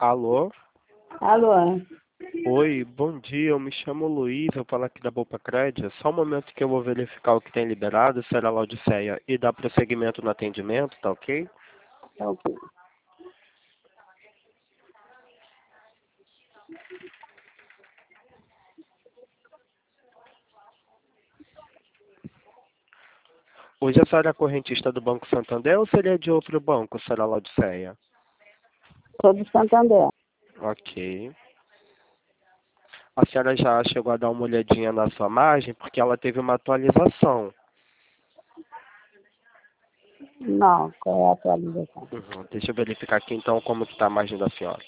Alô? Alô? Oi, bom dia, eu me chamo Luiz, eu falo aqui da Bopa Crédito. Só um momento que eu vou verificar o que tem liberado, será a Laodiceia, e dar prosseguimento no atendimento, tá ok? Tá ok. Hoje a senhora é correntista do Banco Santander ou seria de outro banco, será a Laodiceia? Sou do Santander. Ok. A senhora já chegou a dar uma olhadinha na sua margem, porque ela teve uma atualização. Não, qual é a atualização? Deixa eu verificar aqui então como que está a margem da senhora.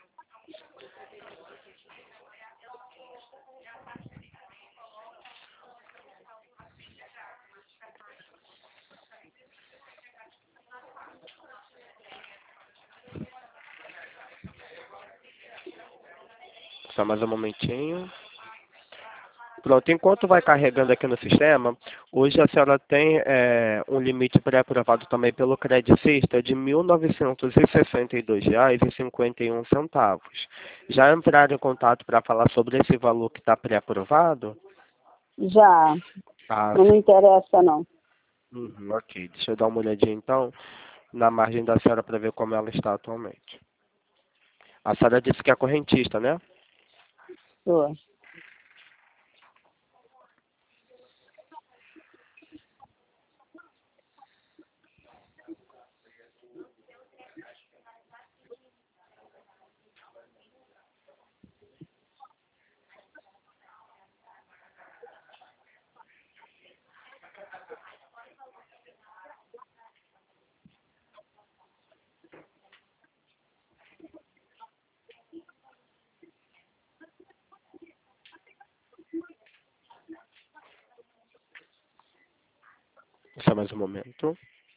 Só mais um momentinho. Pronto, enquanto vai carregando aqui no sistema, hoje a senhora tem um limite pré-aprovado também pelo Credicista de R$ 1.962,51. Já entraram em contato para falar sobre esse valor que está pré-aprovado? Já, Ah, não me sim. interessa não. Ok, deixa eu dar uma olhadinha então na margem da senhora para ver como ela está atualmente. A senhora disse que é correntista, né? Sou. Só mais um momento.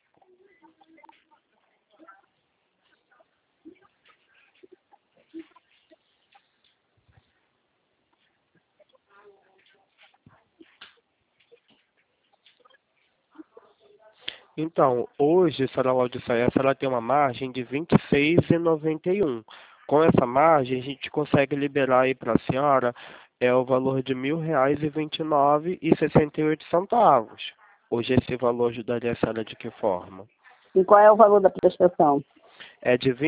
Então, hoje, a senhora Laodiceia, a senhora tem uma margem de R$ 26,91. Com essa margem, a gente consegue liberar aí para a senhora o valor de R$ 1.029,68. Hoje esse valor ajudaria a senhora de que forma? E qual é o valor da prestação? É de R$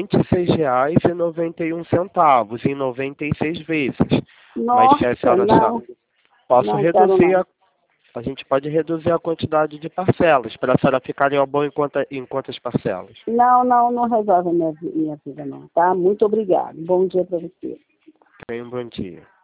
26,91 em 96 vezes. Mas se a Nossa, senhora achar, não, posso não quero reduzir não. a gente pode reduzir a quantidade de parcelas, para a senhora ficar em bom em quantas parcelas. Não, não, não resolve minha vida não, tá? Muito obrigado. Bom dia para você. Tenha um bom dia.